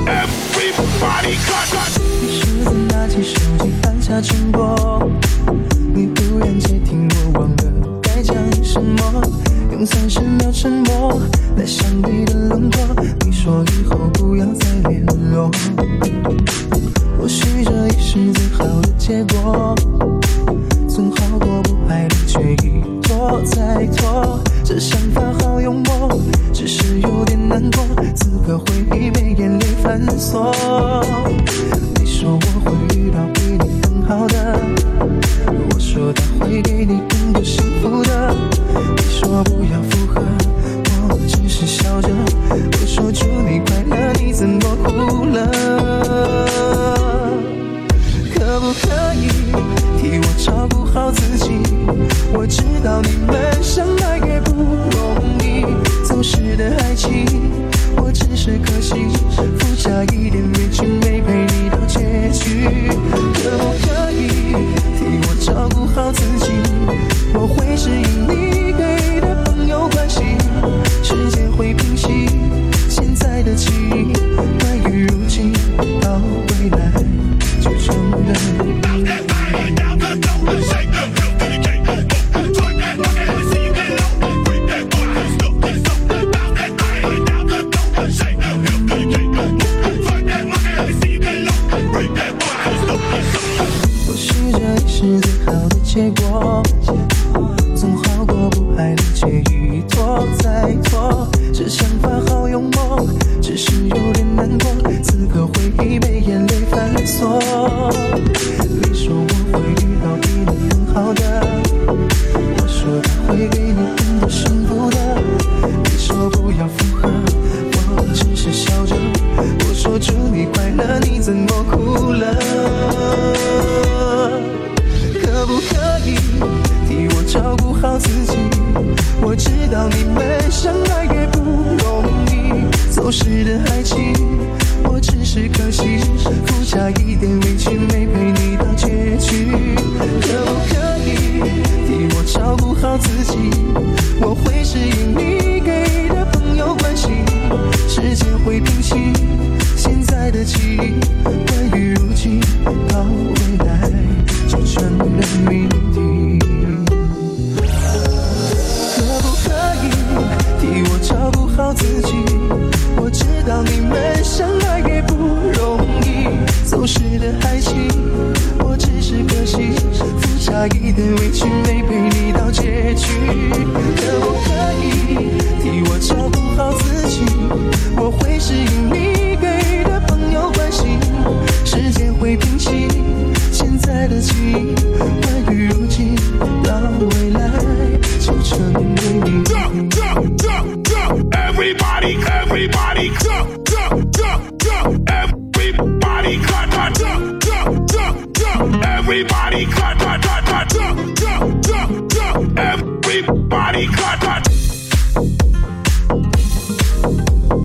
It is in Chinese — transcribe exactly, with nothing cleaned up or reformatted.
Everybody cut。 你是在拿起手机按下重播，你忽然接听我忘了该讲什么，用三十秒沉默来想你的轮廓。你说以后不要再联络，或许这也是最好的结果，总好过不爱了却一拖再拖。这想法好幽默，只是有点难过，此刻回忆被眼泪反锁。你说我会遇到比你更好的，我说他会给你更多幸福的。你说不要附和，我只是笑着。我说祝你快乐，你怎么哭了？可不可以替我照顾好自己？我知道你们相爱也不容易，走失的爱情，我只是可惜，附加一点委屈没陪你到结局。可不可以替我照顾好自己？我会适应你给的朋友关系，时间会平息现在的记忆，关于如今到未来就成了谜。或许这也是最好的结果，总好过不爱了却一拖再拖。这想法好幽默，只是有点难过，此刻回忆被眼泪反锁。你说我会遇到比你更好的，我说他会给你更多幸福的。你说不要附和，我只是笑着。我说祝你快乐，你怎么哭了？可不可以替我照顾好自己？我知道你们相爱也不容易，走失的爱情，我只是可惜，附加一点委屈没陪你到结局。可不可以替我照顾好自己？我会适应你给的朋友关系，时间会平息现在的记忆，关于如今到未来就成了谜底。可不可以替我照顾好自己？我知道你们相爱也不容易，走失的爱情，我只是可惜，附加一点委屈没陪你到结局。可不可以替我照顾好自己？我会适应你给的朋友关系，时间会平息现在的记忆，关于如今到未来就成了谜底。 Everybody, everybody, jump, jump, jump, jump. Everybody, cut, cut, jump, jump, jump, jump. Everybody, cut, cut, cut, cut, jump, jump, jump, jump. Everybody, cut, cut.